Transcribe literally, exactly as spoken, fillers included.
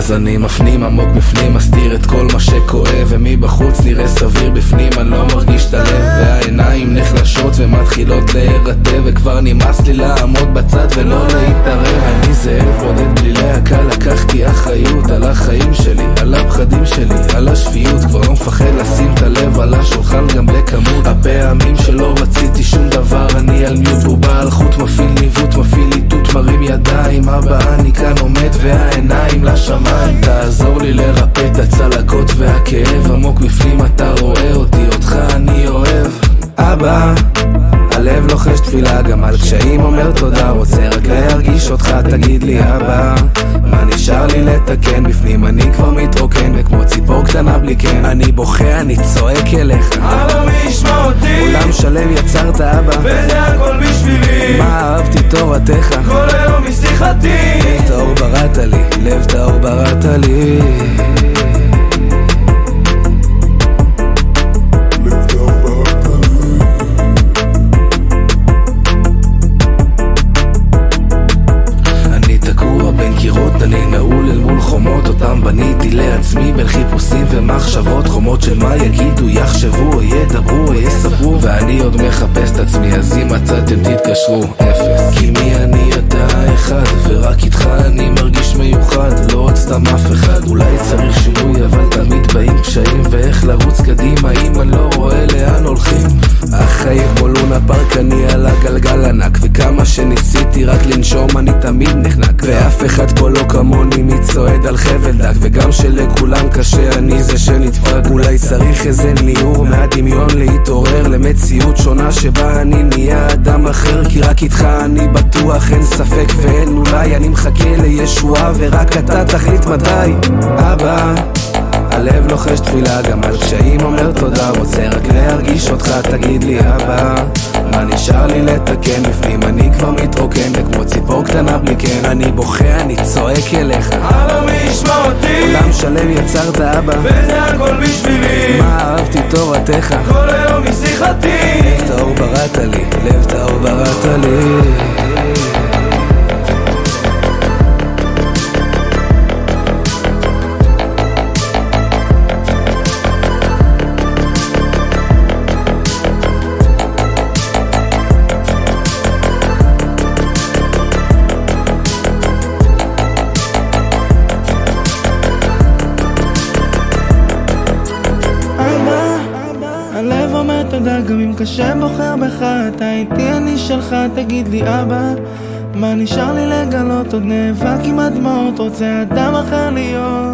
אז אני מפנים עמוק בפנים, מסתיר את כל מה שכואב, ומבחוץ נראה סביר, בפנים אני לא מרגיש את הלב, והעיניים נחלשות ומתחילות להירטב, וכבר נמאס לי לעמוד בצד ולא להתערב. אני זאב בודד בלי להקה, לקחתי אחריות על החיים שלי, על הפחדים שלי, על השפיות, כבר לא מפחד לשים את הלב על השולחן גם בכמות הפעמים שלא רציתי שום דבר. אני על מיוט ובעל חוט, מפעיל ניווט, מפעיל איתות, מרים ידיים, אבא אני כאן עומד והעיניים לשמיים, תעזור לי לרפא את הצלקות והכאב, עמוק בפנים אתה רואה אותי, אותך אני אוהב. אבא, הלב לוחש תפילה, גם על קשיים אומר תודה, רוצה רק להרגיש אותך, תגיד לי אבא, מה נשאר לי לתקן, בפנים אני כבר מתרוקן, וכמו ציפור קטנה בלי כן, אני בוכה, אני צועק אליך, אבא מי ישמע אותי, עולם שלם יצרת אבא, וזה הכל בשבילי, מה אהבתי תורתך, כל היום משיחתי, לב טהור בראת לי, לב טהור בראת לי. אני נעול אל מול חומות, אותם בניתי לעצמי בין חיפושים ומחשבות, חומות של מה יגידו, יחשבו או ידברו או יספרו, ואני עוד מחפש את עצמי, אז אם מצאתם תתקשרו אפס, כי מי אני אתה אחד, ורק איתך אני מרגיש מיוחד, לא עוד סתם אף אחד, אולי צריך שינוי אבל תמיד באים קשיים, ואיך לרוץ קדימה אם אני לא רואה לאן הולכים. החיים כמו לונה פארק, אני על הגלגל ענק, וכמה שניסיתי רק לנשום אני תמיד נחנק, ואף אחד פה לא כמוני, מי צועד על חבל דק, וגם שלכולם קשה אני זה שנדפק, אולי צריך איזה ניעור מהדמיון להתעורר למציאות שונה שבה אני נהיה אדם אחר, כי רק איתך אני בטוח, אין ספק ואין אולי, אני מחכה לישועה ורק אתה תחליט מתי. אבא, הלב לוחש תפילה, גם על קשיים אומר תודה, רוצה רק להרגיש אותך, תגיד לי אבא, מה נשאר לי לתקן, בפנים אני כבר מתרוקן, וכמו ציפור קטנה בלי כן, אני בוכה, אני צועק אליך, אבא מי ישמע אותי, עולם שלם יצרת אבא, וזה הכל בשבילי, מה אהבתי תורתך, כל היום משיחתי, לב טהור בראת לי, לב טהור בראת לי. הלב אומר תודה גם אם קשה בוחר בך, אתה איתי אני שלך, תגיד לי אבא, מה נשאר לי לגלות, עוד נאבק עם הדמעות, רוצה אדם אחר להיות.